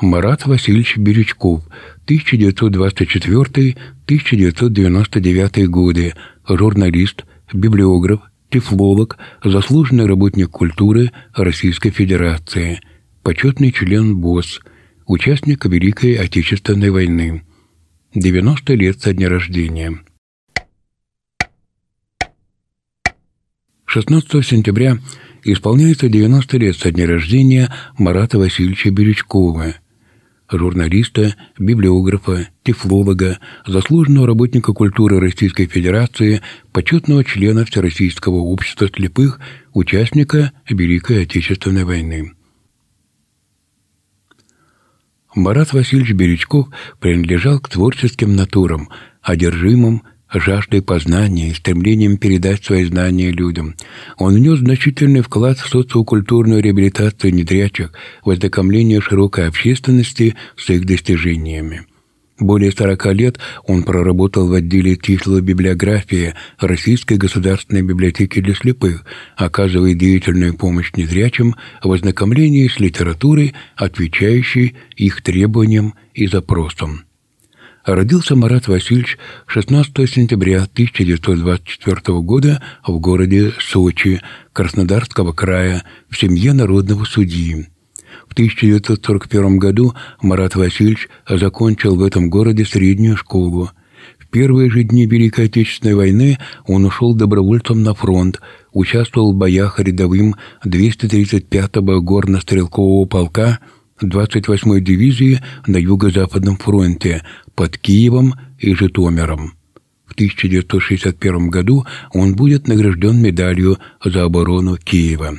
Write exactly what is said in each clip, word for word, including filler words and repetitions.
Марат Васильевич Бирючков, тысяча девятьсот двадцать четвёртый — тысяча девятьсот девяносто девятый годы, журналист, библиограф, тифлолог, заслуженный работник культуры Российской Федерации, почетный член БОС, участник Великой Отечественной войны. девяносто лет со дня рождения. шестнадцатого сентября исполняется девяносто лет со дня рождения Марата Васильевича Бирючкова, журналиста, библиографа, тифлолога, заслуженного работника культуры Российской Федерации, почетного члена Всероссийского общества слепых, участника Великой Отечественной войны. Марат Васильевич Бирючков принадлежал к творческим натурам, одержимым жаждой познания и стремлением передать свои знания людям. Он внес значительный вклад в социокультурную реабилитацию незрячих, в ознакомление широкой общественности с их достижениями. Более сорока лет он проработал в отделе тифлобиблиографии Российской государственной библиотеки для слепых, оказывая деятельную помощь незрячим в ознакомлении с литературой, отвечающей их требованиям и запросам. Родился Марат Васильевич шестнадцатого сентября тысяча девятьсот двадцать четвёртого года в городе Сочи, Краснодарского края, в семье народного судьи. В тысяча девятьсот сорок первом году Марат Васильевич закончил в этом городе среднюю школу. В первые же дни Великой Отечественной войны он ушел добровольцем на фронт, участвовал в боях рядовым двухсот тридцать пятого горно-стрелкового полка двадцать восьмой дивизии на Юго-Западном фронте под Киевом и Житомиром. В тысяча девятьсот шестьдесят первом году он будет награжден медалью за оборону Киева.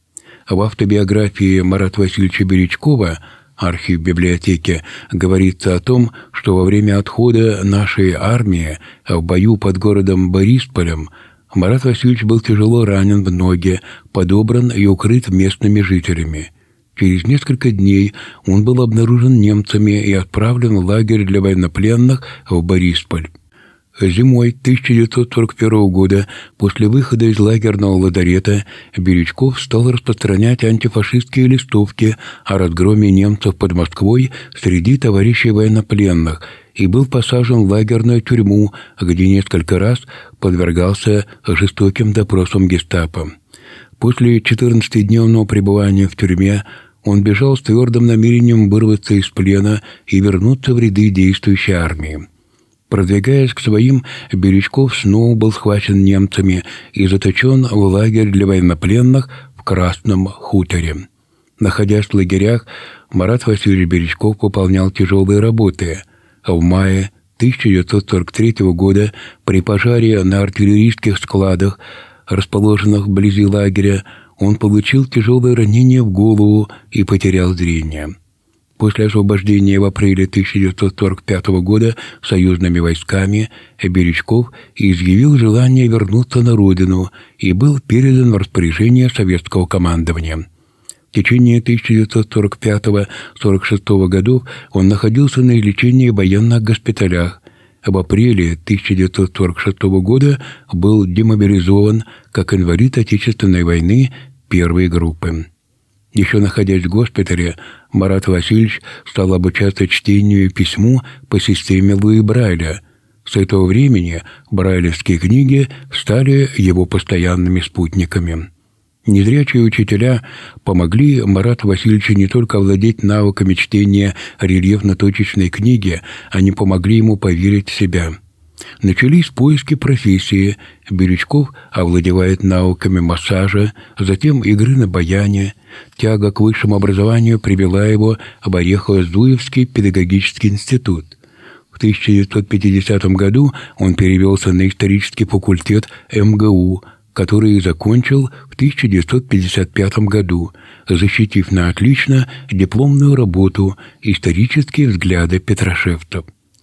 В автобиографии Марата Васильевича Бирючкова «Архив библиотеки» говорится о том, что во время отхода нашей армии в бою под городом Борисполем Марат Васильевич был тяжело ранен в ноги, подобран и укрыт местными жителями. Через несколько дней он был обнаружен немцами и отправлен в лагерь для военнопленных в Борисполь. Зимой тысяча девятьсот сорок первого года, после выхода из лагерного лазарета, Бирючков стал распространять антифашистские листовки о разгроме немцев под Москвой среди товарищей военнопленных и был посажен в лагерную тюрьму, где несколько раз подвергался жестоким допросам гестапо. После четырнадцатидневного пребывания в тюрьме он бежал с твердым намерением вырваться из плена и вернуться в ряды действующей армии. Продвигаясь к своим, Бирючков снова был схвачен немцами и заточен в лагерь для военнопленных в Красном хуторе. Находясь в лагерях, Марат Васильевич Бирючков выполнял тяжелые работы. В мае тысяча девятьсот сорок третьего года при пожаре на артиллерийских складах, расположенных вблизи лагеря, он получил тяжелое ранение в голову и потерял зрение. После освобождения в апреле тысяча девятьсот сорок пятого года союзными войсками Бирючков изъявил желание вернуться на родину и был передан в распоряжение советского командования. В течение тысяча девятьсот сорок пятого — сорок шестого годов он находился на лечении в военных госпиталях. В апреле тысяча девятьсот сорок шестого года был демобилизован как инвалид Отечественной войны первой группы. Еще находясь в госпитале, Марат Васильевич стал обучаться чтению и письму по системе Луи Брайля. С этого времени брайлевские книги стали его постоянными спутниками. Незрячие учителя помогли Марату Васильевичу не только овладеть навыками чтения рельефно-точечной книги, они помогли ему поверить в себя. Начались поиски профессии. Бирючков овладевает навыками массажа, затем игры на баяне. Тяга к высшему образованию привела его в Орехово-Зуевский педагогический институт. В тысяча девятьсот пятидесятом году он перевелся на исторический факультет эм гэ у, который закончил в тысяча девятьсот пятьдесят пятом году, защитив на отлично дипломную работу «Исторические взгляды петрошевцев».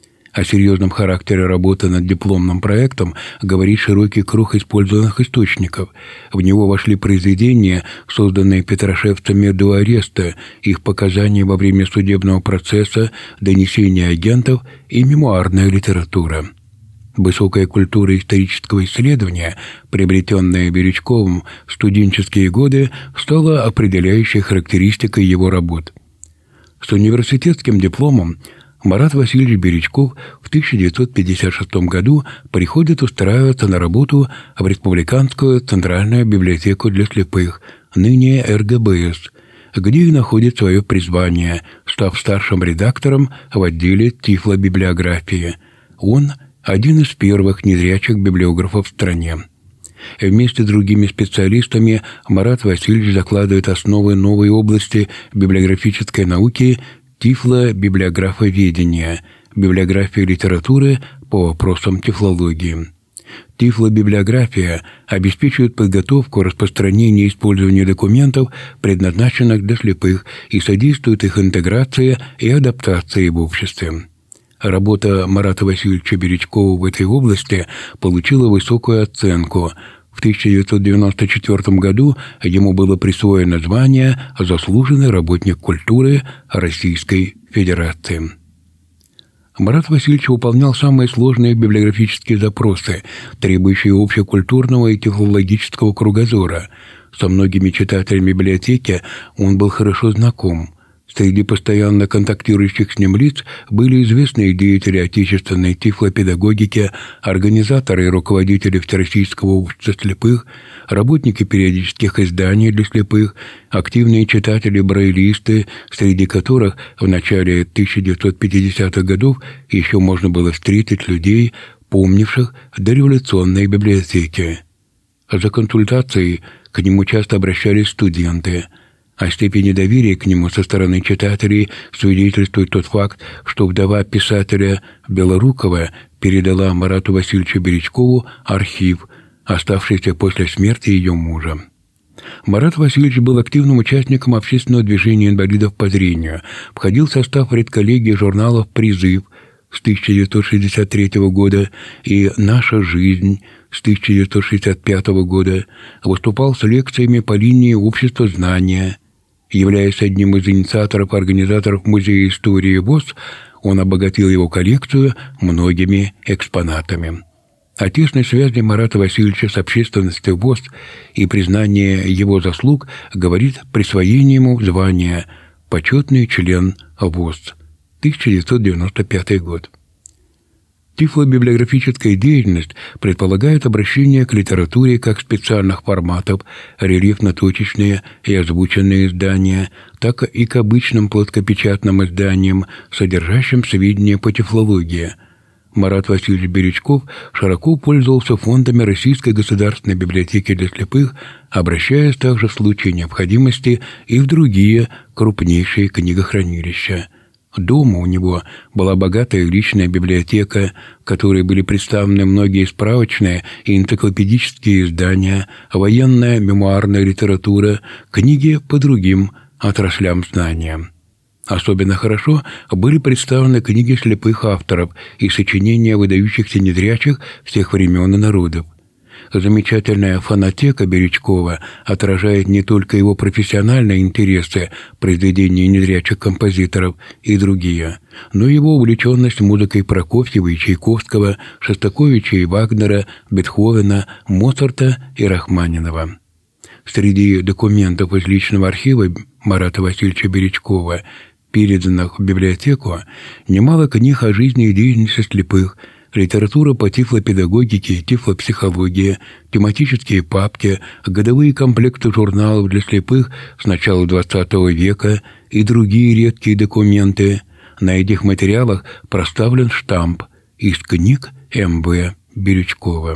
О серьезном характере работы над дипломным проектом говорит широкий круг использованных источников. В него вошли произведения, созданные петрошевцами до ареста, их показания во время судебного процесса, донесения агентов и мемуарная литература. Высокая культура исторического исследования, приобретенная Бирючковым в студенческие годы, стала определяющей характеристикой его работ. С университетским дипломом Марат Васильевич Беречков в тысяча девятьсот пятьдесят шестом году приходит устраиваться на работу в Республиканскую Центральную библиотеку для слепых, ныне эр гэ бэ эс, где и находит свое призвание, став старшим редактором в отделе тифлобиблиографии. Он – один из первых незрячих библиографов в стране. Вместе с другими специалистами Марат Васильевич закладывает основы новой области библиографической науки тифлобиблиографоведения, библиографии литературы по вопросам тифлологии. Тифлобиблиография обеспечивает подготовку, распространение и использование документов, предназначенных для слепых, и содействует их интеграции и адаптации в обществе. Работа Марата Васильевича Беречкова в этой области получила высокую оценку. В тысяча девятьсот девяносто четвёртом году ему было присвоено звание «Заслуженный работник культуры Российской Федерации». Марат Васильевич выполнял самые сложные библиографические запросы, требующие общекультурного и тифлологического кругозора. Со многими читателями библиотеки он был хорошо знаком. Среди постоянно контактирующих с ним лиц были известные деятели отечественной тифлопедагогики, организаторы и руководители Всероссийского общества слепых, работники периодических изданий для слепых, активные читатели-брайлисты, среди которых в начале тысяча девятьсот пятидесятых годов еще можно было встретить людей, помнивших дореволюционные библиотеки. За консультацией к нему часто обращались студенты. О степени доверия к нему со стороны читателей свидетельствует тот факт, что вдова писателя Белорукова передала Марату Васильевичу Беречкову архив, оставшийся после смерти ее мужа. Марат Васильевич был активным участником общественного движения инвалидов по зрению, входил в состав редколлегии журналов «Призыв» с тысяча девятьсот шестьдесят третьего года и «Наша жизнь» с тысяча девятьсот шестьдесят пятого года, выступал с лекциями по линии общества знания. Являясь одним из инициаторов и организаторов Музея истории ВОС, он обогатил его коллекцию многими экспонатами. О тесной связи Марата Васильевича с общественностью ВОС и признание его заслуг говорит присвоение ему звания «Почетный член ВОС» тысяча девятьсот девяносто пятый год. Тифлобиблиографическая деятельность предполагает обращение к литературе как специальных форматов, рельефно-точечные и озвученные издания, так и к обычным плоскопечатным изданиям, содержащим сведения по тифлологии. Марат Васильевич Беречков широко пользовался фондами Российской государственной библиотеки для слепых, обращаясь также в случае необходимости и в другие крупнейшие книгохранилища. Дома у него была богатая личная библиотека, в которой были представлены многие справочные и энциклопедические издания, военная мемуарная литература, книги по другим отраслям знания. Особенно хорошо были представлены книги слепых авторов и сочинения выдающихся незрячих всех времен и народов. Замечательная фонотека Беречкова отражает не только его профессиональные интересы, произведения незрячих композиторов и другие, но и его увлеченность музыкой Прокофьева и Чайковского, Шостаковича и Вагнера, Бетховена, Моцарта и Рахманинова. Среди документов из личного архива Марата Васильевича Беречкова, переданных в библиотеку, немало книг о жизни и деятельности слепых, литература по тифлопедагогике и тифлопсихологии, тематические папки, годовые комплекты журналов для слепых с начала двадцатого века и другие редкие документы. На этих материалах проставлен штамп из книг эм вэ Беречкова.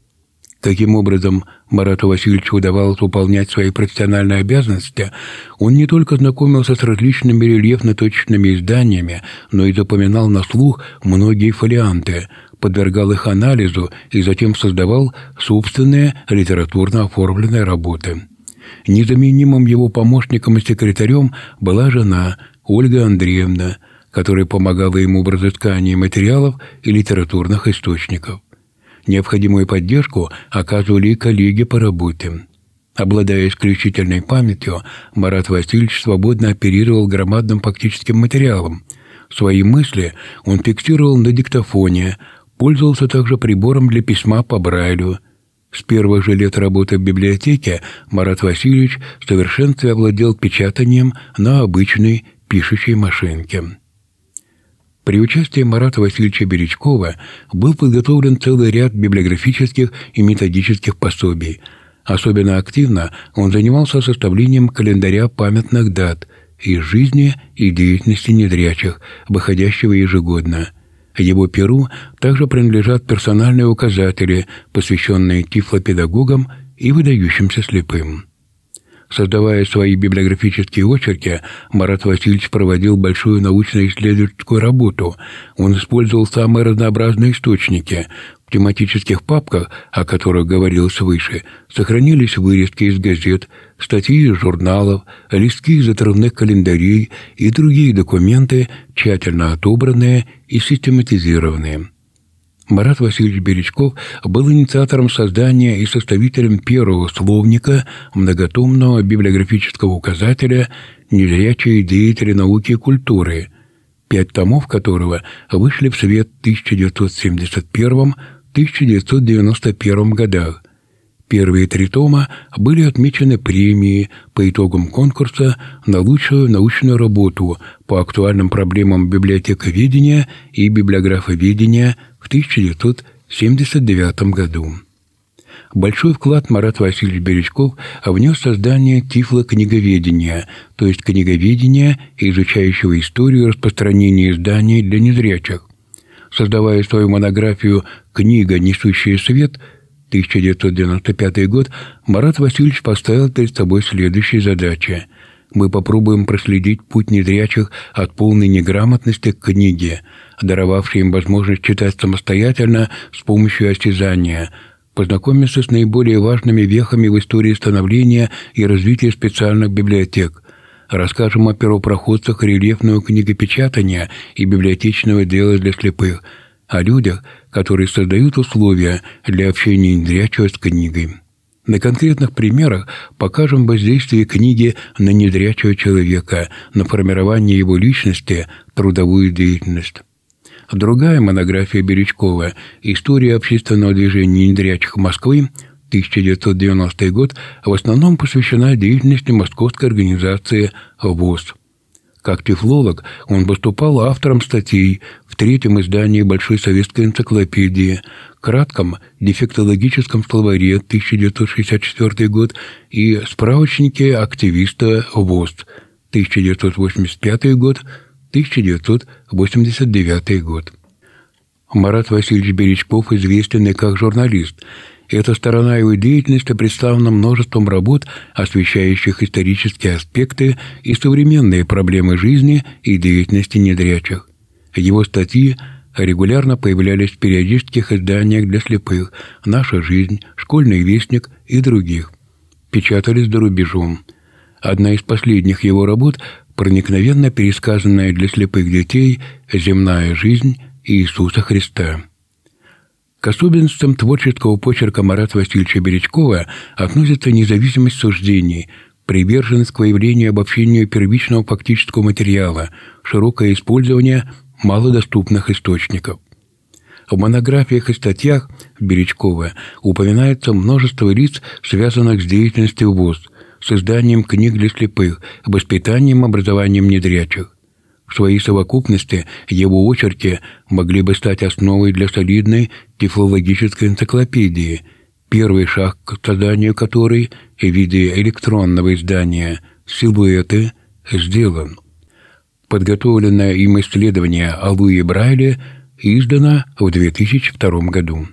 Таким образом, Марату Васильевичу удавалось выполнять свои профессиональные обязанности. Он не только знакомился с различными рельефно-точечными изданиями, но и запоминал на слух многие фолианты, подвергал их анализу и затем создавал собственные литературно оформленные работы. Незаменимым его помощником и секретарем была жена Ольга Андреевна, которая помогала ему в разыскании материалов и литературных источников. Необходимую поддержку оказывали и коллеги по работе. Обладая исключительной памятью, Марат Васильевич свободно оперировал громадным фактическим материалом. Свои мысли он фиксировал на диктофоне, пользовался также прибором для письма по Брайлю. С первых же лет работы в библиотеке Марат Васильевич в совершенстве овладел печатанием на обычной пишущей машинке. При участии Марата Васильевича Бережкова был подготовлен целый ряд библиографических и методических пособий. Особенно активно он занимался составлением календаря памятных дат из жизни и деятельности незрячих, выходящего ежегодно. Его перу также принадлежат персональные указатели, посвященные тифлопедагогам и выдающимся слепым. Создавая свои библиографические очерки, Марат Васильевич проводил большую научно-исследовательскую работу. Он использовал самые разнообразные источники. В тематических папках, о которых говорилось выше, сохранились вырезки из газет, статьи из журналов, листки из отрывных календарей и другие документы, тщательно отобранные и систематизированные. Марат Васильевич Бережков был инициатором создания и составителем первого словника многотомного библиографического указателя «Незрячие деятели науки и культуры», пять томов которого вышли в свет в тысяча девятьсот семьдесят первом — тысяча девятьсот девяносто первом годах. Первые три тома были отмечены премией по итогам конкурса на лучшую научную работу по актуальным проблемам библиотековедения и библиографоведения в тысяча девятьсот семьдесят девятом году. Большой вклад Марат Васильевич Бережков внес в создание тифлокниговедения, то есть книговедения, изучающего историю распространения изданий для незрячих. Создавая свою монографию «Книга, несущая свет» тысяча девятьсот девяносто пятый год, Марат Васильевич поставил перед собой следующие задачи. Мы попробуем проследить путь незрячих от полной неграмотности к книге, даровавшей им возможность читать самостоятельно с помощью осязания, познакомиться с наиболее важными вехами в истории становления и развития специальных библиотек. Расскажем о первопроходцах рельефного книгопечатания и библиотечного дела для слепых, о людях, которые создают условия для общения незрячего с книгой. На конкретных примерах покажем воздействие книги на незрячего человека, на формирование его личности, трудовую деятельность. Другая монография Бережкова «История общественного движения незрячих Москвы» тысяча девятьсот девяностый год в основном посвящена деятельности московской организации ВОС. Как тифлолог он выступал автором статей в третьем издании Большой советской энциклопедии, кратком дефектологическом словаре тысяча девятьсот шестьдесят четвёртый год и справочнике активиста ВОС тысяча девятьсот восемьдесят пятый год — тысяча девятьсот восемьдесят девятый год. Марат Васильевич Бережков известен и как журналист. Эта сторона его деятельности представлена множеством работ, освещающих исторические аспекты и современные проблемы жизни и деятельности незрячих. Его статьи регулярно появлялись в периодических изданиях для слепых «Наша жизнь», «Школьный вестник» и других. Печатались за рубежом. Одна из последних его работ – проникновенно пересказанная для слепых детей «Земная жизнь Иисуса Христа». К особенностям творческого почерка Марата Васильевича Бережкова относится независимость суждений, приверженность к выявлению и обобщению первичного фактического материала, широкое использование малодоступных источников. В монографиях и статьях Бережкова упоминается множество лиц, связанных с деятельностью ВОС, с изданием книг для слепых, воспитанием и образованием незрячих. В своей совокупности его очерки могли бы стать основой для солидной тифлологической энциклопедии, первый шаг к созданию которой в виде электронного издания «Силуэты» сделан. Подготовленное им исследование о Луи Брайле издано в две тысячи втором году.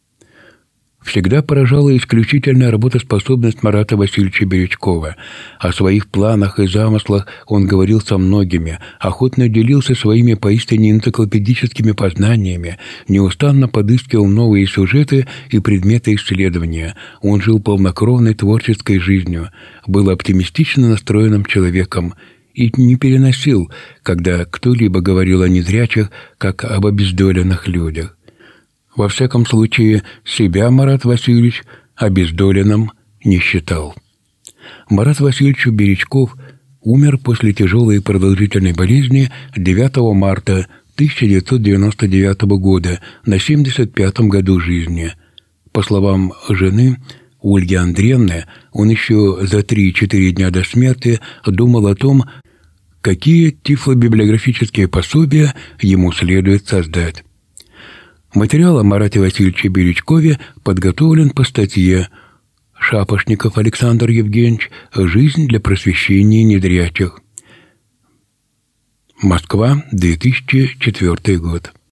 Всегда поражала исключительная работоспособность Марата Васильевича Бережкова. О своих планах и замыслах он говорил со многими, охотно делился своими поистине энциклопедическими познаниями, неустанно подыскивал новые сюжеты и предметы исследования. Он жил полнокровной творческой жизнью, был оптимистично настроенным человеком и не переносил, когда кто-либо говорил о незрячих, как об обездоленных людях. Во всяком случае, себя Марат Васильевич обездоленным не считал. Марат Васильевич Бережков умер после тяжелой и продолжительной болезни девятого марта тысяча девятьсот девяносто девятого года на семьдесят пятом году жизни. По словам жены Ольги Андреевны, он еще за три-четыре дня до смерти думал о том, какие тифлобиблиографические пособия ему следует создать. Материал о Марате Васильевиче Бережкове подготовлен по статье Шапошников Александр Евгеньевич «Жизнь для просвещения незрячих». Москва, две тысячи четвёртый год.